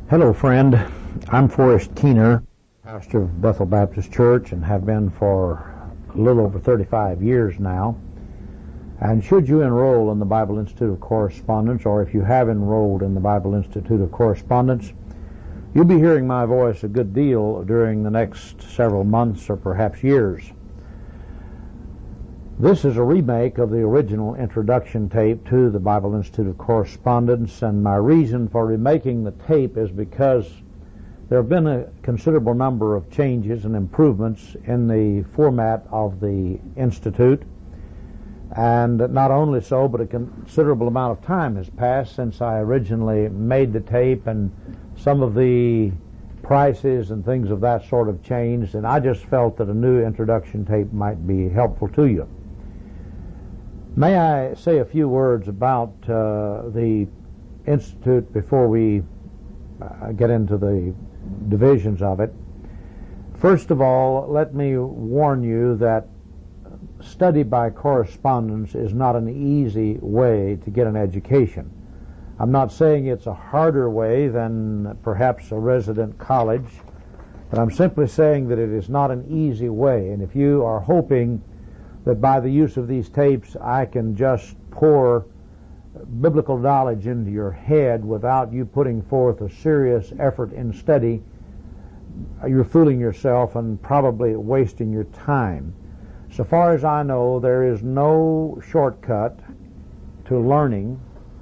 Hello, friend. I'm Forrest Keener, pastor of Bethel Baptist Church, and have been for a little over 35 years now. And should you enroll in the Bible Institute of Correspondence, or if you have enrolled in the Bible Institute of Correspondence, you'll be hearing my voice a good deal during the next several months or perhaps years. This is a remake of the original introduction tape to the Bible Institute of Correspondence, and my reason for remaking the tape is because there have been a considerable number of changes and improvements in the format of the Institute. And not only so, but a considerable amount of time has passed since I originally made the tape, and some of the prices and things of that sort have changed, and I just felt that a new introduction tape might be helpful to you. May I say a few words about the Institute before we get into the divisions of it? First of all, let me warn you that study by correspondence is not an easy way to get an education. I'm not saying it's a harder way than perhaps a resident college, but I'm simply saying that it is not an easy way. And if you are hoping that by the use of these tapes I can just pour biblical knowledge into your head without you putting forth a serious effort in study, you're fooling yourself and probably wasting your time. So far as I know, there is no shortcut to learning,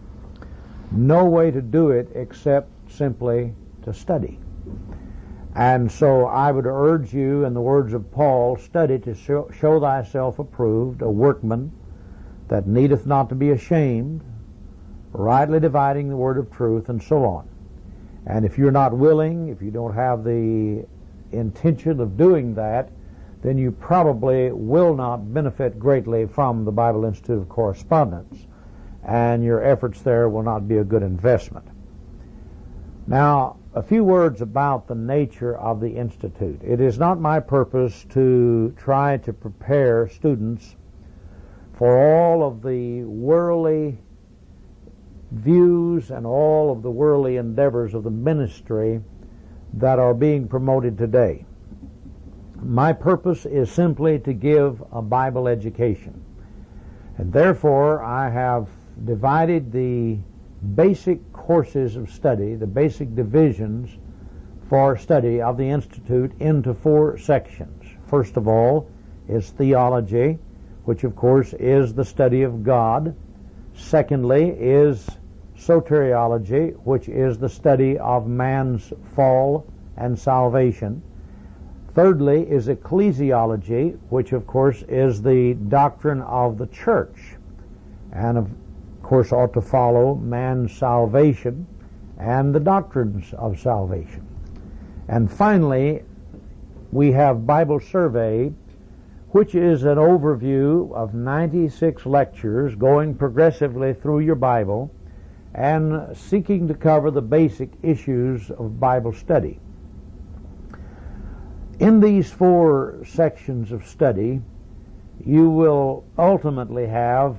no way to do it except simply to study. And so I would urge you, in the words of Paul, study to show thyself approved, a workman that needeth not to be ashamed, rightly dividing the word of truth, and so on. And if you're not willing, if you don't have the intention of doing that, then you probably will not benefit greatly from the Bible Institute of Correspondence, and your efforts there will not be a good investment. Now, a few words about the nature of the Institute. It is not my purpose to try to prepare students for all of the worldly views and all of the worldly endeavors of the ministry that are being promoted today. My purpose is simply to give a Bible education. And therefore, I have divided the basic courses of study, the basic divisions for study of the Institute, into 4 sections. First of all is theology, which of course is the study of God. Secondly is soteriology, which is the study of man's fall and salvation. Thirdly is ecclesiology, which of course is the doctrine of the church, and of course ought to follow man's salvation and the doctrines of salvation. And finally, we have Bible survey, which is an overview of 96 lectures going progressively through your Bible and seeking to cover the basic issues of Bible study. In these 4 sections of study, you will ultimately have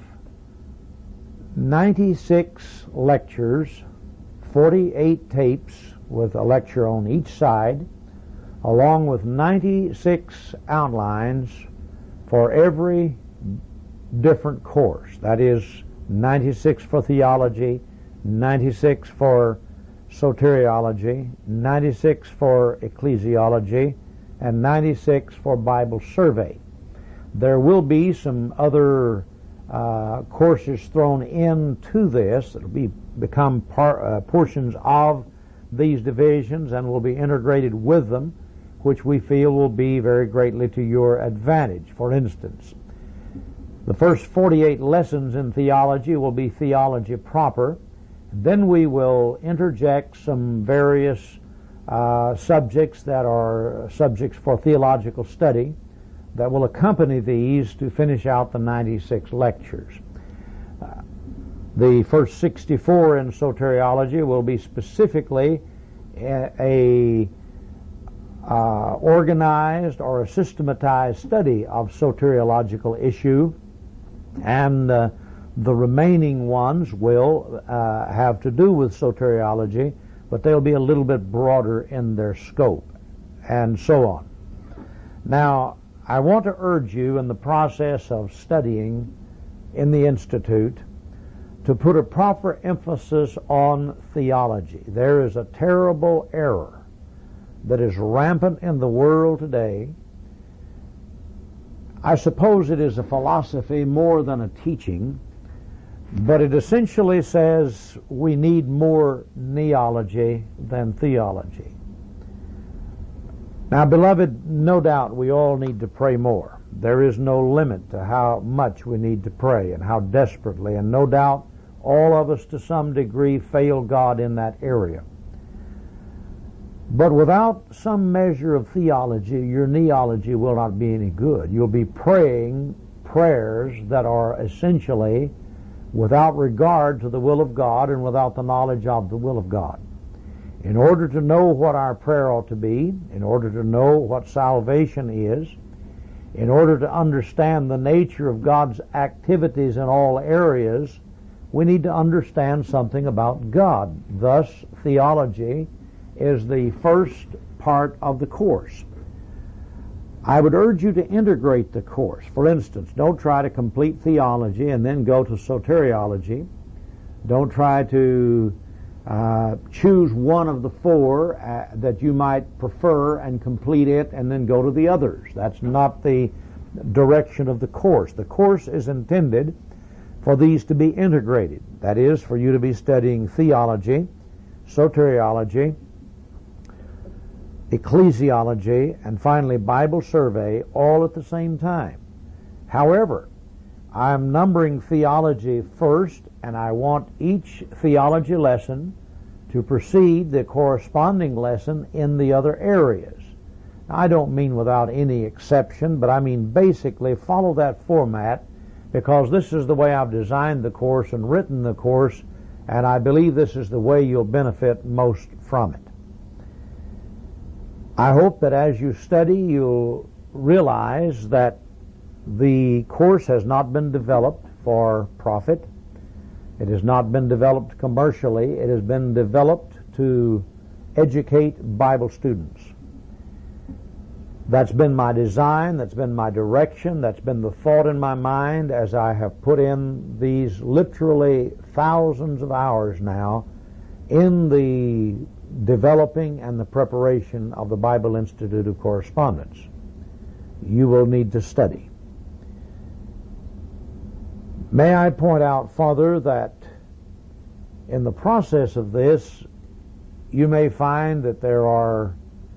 96 lectures, 48 tapes with a lecture on each side, along with 96 outlines for every different course. That is 96 for theology, 96 for soteriology, 96 for ecclesiology, and 96 for Bible survey. There will be some other courses thrown into this that will become portions of these divisions and will be integrated with them, which we feel will be very greatly to your advantage. For instance, the first 48 lessons in theology will be theology proper. Then we will interject some various subjects that are subjects for theological study that will accompany these to finish out the 96 lectures. The first 64 in soteriology will be specifically a organized or a systematized study of soteriological issue, and the remaining ones will have to do with soteriology, but they'll be a little bit broader in their scope, and so on. Now, I want to urge you in the process of studying in the Institute to put a proper emphasis on theology. There is a terrible error that is rampant in the world today. I suppose it is a philosophy more than a teaching, but it essentially says we need more neology than theology. Now, beloved, no doubt we all need to pray more. There is no limit to how much we need to pray and how desperately, and no doubt all of us to some degree fail God in that area. But without some measure of theology, your neology will not be any good. You'll be praying prayers that are essentially without regard to the will of God and without the knowledge of the will of God. In order to know what our prayer ought to be, in order to know what salvation is, in order to understand the nature of God's activities in all areas, we need to understand something about God. Thus, theology is the first part of the course. I would urge you to integrate the course. For instance, don't try to complete theology and then go to soteriology. Don't try to choose one of the four that you might prefer and complete it and then go to the others. That's not the direction of the course. The course is intended for these to be integrated. That is, for you to be studying theology, soteriology, ecclesiology, and finally Bible survey all at the same time. However, I'm numbering theology first, and I want each theology lesson to precede the corresponding lesson in the other areas. Now, I don't mean without any exception, but I mean basically follow that format, because this is the way I've designed the course and written the course, and I believe this is the way you'll benefit most from it. I hope that as you study, you'll realize that the course has not been developed for profit. It has not been developed commercially. It has been developed to educate Bible students. That's been my design, that's been my direction, that's been the thought in my mind as I have put in these literally thousands of hours now in the developing and the preparation of the Bible Institute of Correspondence. You will need to study. May I point out further that in the process of this, you may find that there are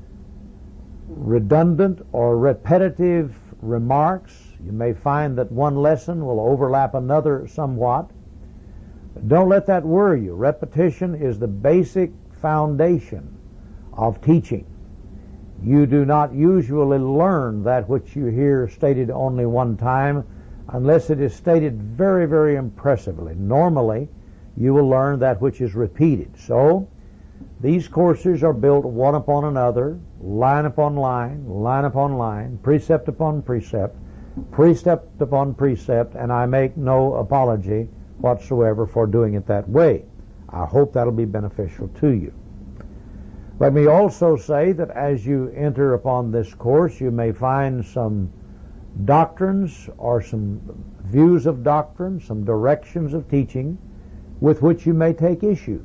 redundant or repetitive remarks. You may find that one lesson will overlap another somewhat. But don't let that worry you. Repetition is the basic foundation of teaching. You do not usually learn that which you hear stated only one time unless it is stated very, very impressively. Normally, you will learn that which is repeated. So, these courses are built one upon another, line upon line, line upon line, precept upon precept, precept upon precept, and I make no apology whatsoever for doing it that way. I hope that'll be beneficial to you. Let me also say that as you enter upon this course, you may find some doctrines or some views of doctrine, some directions of teaching with which you may take issue.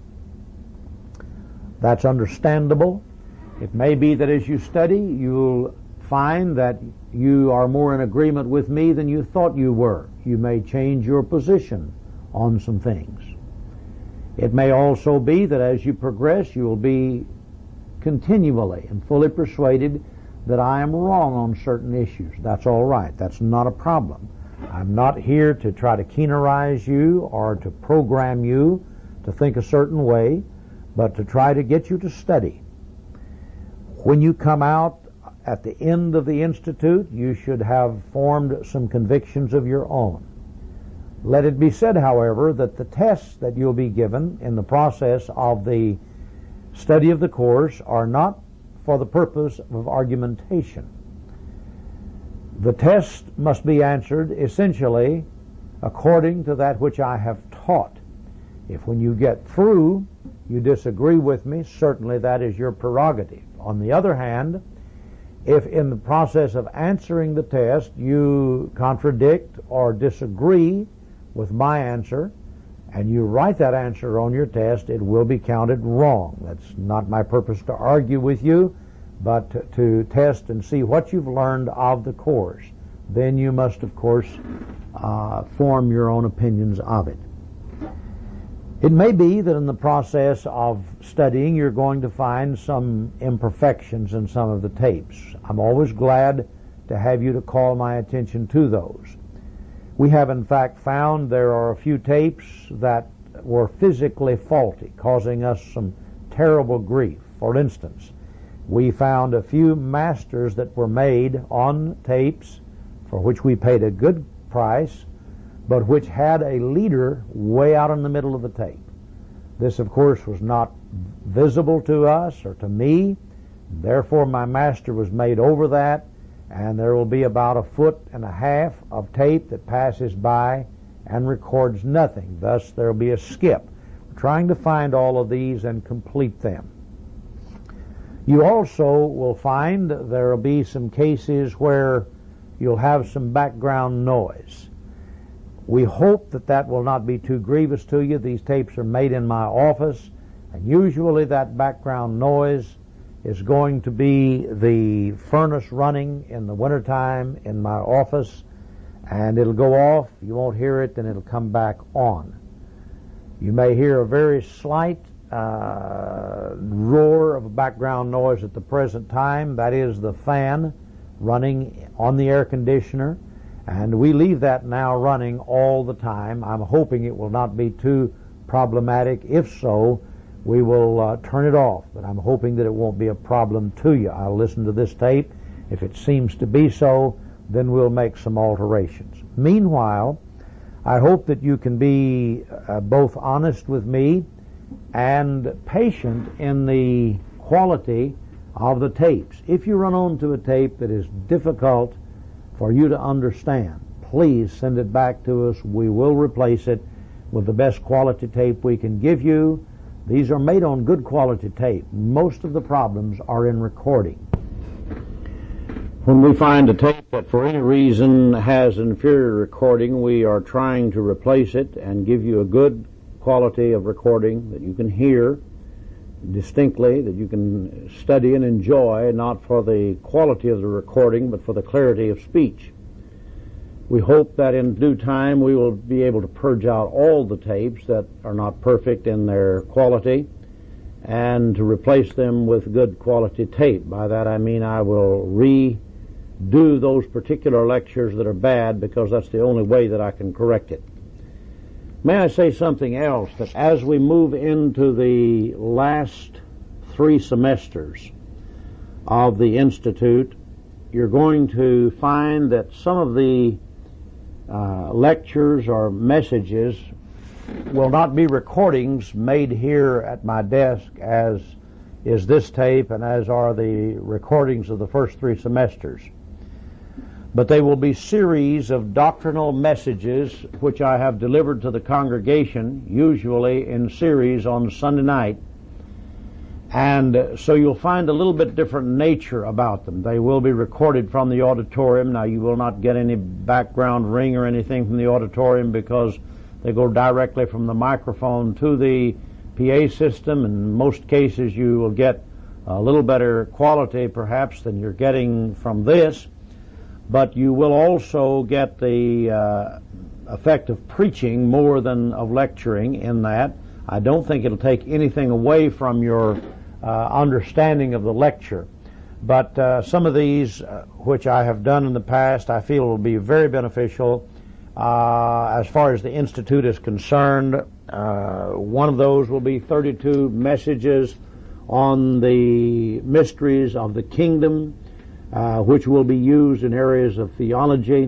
That's understandable. It may be that as you study, you'll find that you are more in agreement with me than you thought you were. You may change your position on some things. It may also be that as you progress, you will be continually and fully persuaded that I am wrong on certain issues. That's all right. That's not a problem. I'm not here to try to keenerize you or to program you to think a certain way, but to try to get you to study. When you come out at the end of the Institute, you should have formed some convictions of your own. Let it be said, however, that the tests that you'll be given in the process of the study of the course are not for the purpose of argumentation. The test must be answered essentially according to that which I have taught. If when you get through you disagree with me, certainly that is your prerogative. On the other hand, if in the process of answering the test you contradict or disagree with my answer, and you write that answer on your test, it will be counted wrong. That's not my purpose to argue with you, but to test and see what you've learned of the course. Then you must, of course, form your own opinions of it. It may be that in the process of studying you're going to find some imperfections in some of the tapes. I'm always glad to have you to call my attention to those. We have in fact found there are a few tapes that were physically faulty, causing us some terrible grief. For instance, we found a few masters that were made on tapes for which we paid a good price, but which had a leader way out in the middle of the tape. This, of course, was not visible to us or to me. Therefore, my master was made over that, and there will be about 1.5 feet of tape that passes by and records nothing. Thus, there will be a skip. We're trying to find all of these and complete them. You also will find there will be some cases where you'll have some background noise. We hope that that will not be too grievous to you. These tapes are made in my office, and usually that background noise is going to be the furnace running in the wintertime in my office, and it'll go off. You won't hear it, then it'll come back on. You may hear a very slight roar of background noise at the present time. That is the fan running on the air conditioner, and we leave that now running all the time. I'm hoping it will not be too problematic. If so, we will turn it off, but I'm hoping that it won't be a problem to you. I'll listen to this tape. If it seems to be so, then we'll make some alterations. Meanwhile, I hope that you can be both honest with me and patient in the quality of the tapes. If you run onto a tape that is difficult for you to understand, please send it back to us. We will replace it with the best quality tape we can give you. These are made on good quality tape. Most of the problems are in recording. When we find a tape that for any reason has inferior recording, we are trying to replace it and give you a good quality of recording that you can hear distinctly, that you can study and enjoy, not for the quality of the recording, but for the clarity of speech. We hope that in due time we will be able to purge out all the tapes that are not perfect in their quality and to replace them with good quality tape. By that I mean I will redo those particular lectures that are bad, because that's the only way that I can correct it. May I say something else, that as we move into the last 3 semesters of the Institute, you're going to find that some of the lectures or messages will not be recordings made here at my desk, as is this tape and as are the recordings of the first 3 semesters. But they will be series of doctrinal messages which I have delivered to the congregation, usually in series on Sunday night. And so you'll find a little bit different nature about them. They will be recorded from the auditorium. Now, you will not get any background ring or anything from the auditorium, because they go directly from the microphone to the PA system. In most cases, you will get a little better quality, perhaps, than you're getting from this. But you will also get the effect of preaching more than of lecturing in that. I don't think it'll take anything away from your understanding of the lecture. But some of these, which I have done in the past, I feel will be very beneficial as far as the Institute is concerned. One of those will be 32 messages on the mysteries of the kingdom, which will be used in areas of theology,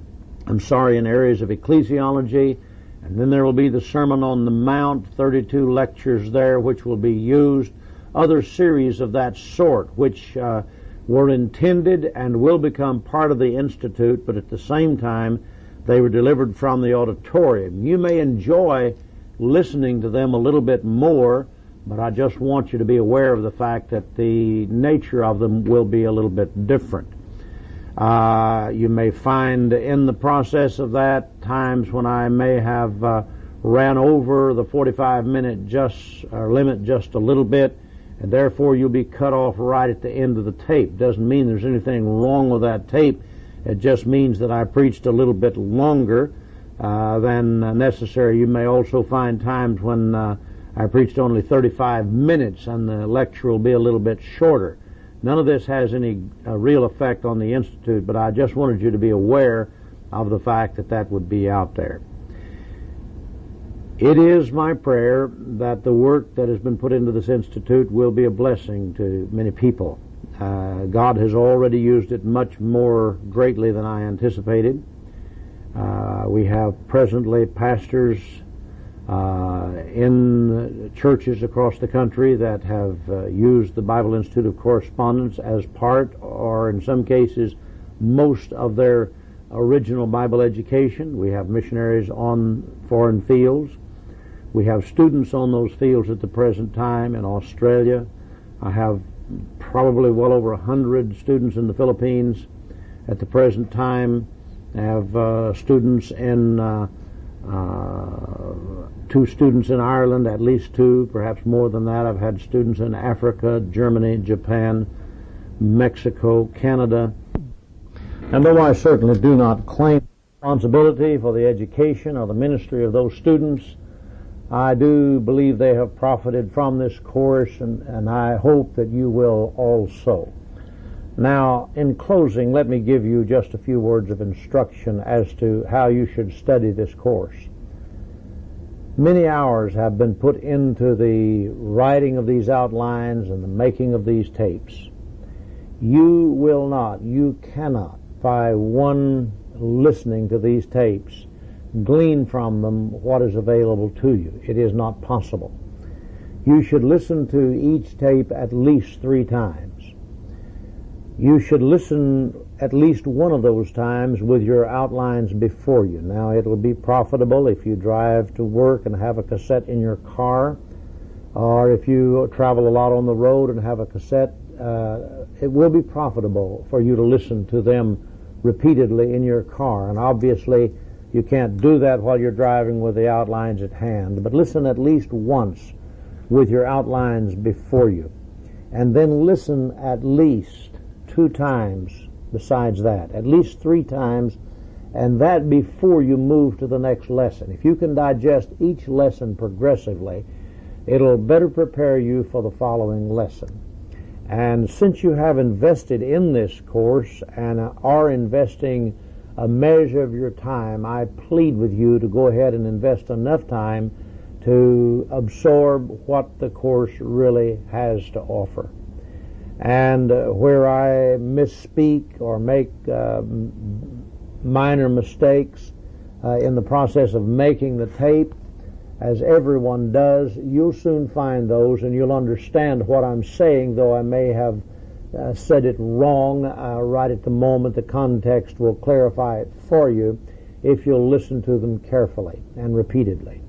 in areas of ecclesiology. And then there will be the Sermon on the Mount, 32 lectures there, which will be used. Other series of that sort, which were intended and will become part of the Institute, but at the same time they were delivered from the auditorium. You may enjoy listening to them a little bit more, but I just want you to be aware of the fact that the nature of them will be a little bit different. You may find in the process of that times when I may have ran over the 45-minute limit just a little bit, and therefore you'll be cut off right at the end of the tape. Doesn't mean there's anything wrong with that tape. It just means that I preached a little bit longer than necessary. You may also find times when I preached only 35 minutes and the lecture will be a little bit shorter. None of this has any real effect on the Institute, but I just wanted you to be aware of the fact that that would be out there. It is my prayer that the work that has been put into this Institute will be a blessing to many people. God has already used it much more greatly than I anticipated. We have presently pastors in churches across the country that have used the Bible Institute of Correspondence as part, or in some cases, most of their original Bible education. We have missionaries on foreign fields. We have students on those fields at the present time in Australia. I have probably well over 100 students in the Philippines at the present time. I have students in 2 students in Ireland, at least 2, perhaps more than that. I've had students in Africa, Germany, Japan, Mexico, Canada. And though I certainly do not claim responsibility for the education or the ministry of those students, I do believe they have profited from this course, and I hope that you will also. Now, in closing, let me give you just a few words of instruction as to how you should study this course. Many hours have been put into the writing of these outlines and the making of these tapes. You will not, you cannot, by one listening to these tapes, glean from them what is available to you. It is not possible. You should listen to each tape at least 3 times. You should listen at least one of those times with your outlines before you. Now, it will be profitable if you drive to work and have a cassette in your car, or if you travel a lot on the road and have a cassette. It will be profitable for you to listen to them repeatedly in your car. And obviously, you can't do that while you're driving with the outlines at hand, but listen at least once with your outlines before you. And then listen at least 2 times besides that, at least 3 times, and that before you move to the next lesson. If you can digest each lesson progressively, it'll better prepare you for the following lesson. And since you have invested in this course and are investing a measure of your time, I plead with you to go ahead and invest enough time to absorb what the course really has to offer. And where I misspeak or make minor mistakes in the process of making the tape, as everyone does, you'll soon find those and you'll understand what I'm saying, though I may have said it wrong right at the moment. The context will clarify it for you if you'll listen to them carefully and repeatedly.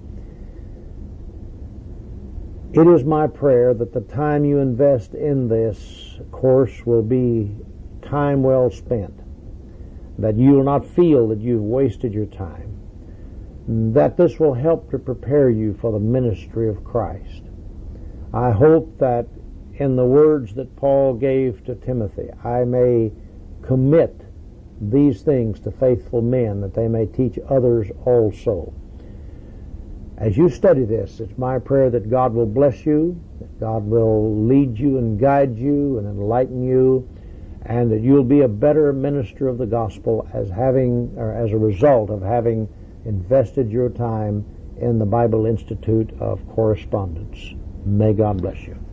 It is my prayer that the time you invest in this course will be time well spent, that you will not feel that you've wasted your time, that this will help to prepare you for the ministry of Christ. I hope that in the words that Paul gave to Timothy, I may commit these things to faithful men, that they may teach others also. As you study this, it's my prayer that God will bless you, that God will lead you and guide you and enlighten you, and that you'll be a better minister of the gospel as a result of having invested your time in the Bible Institute of Correspondence. May God bless you.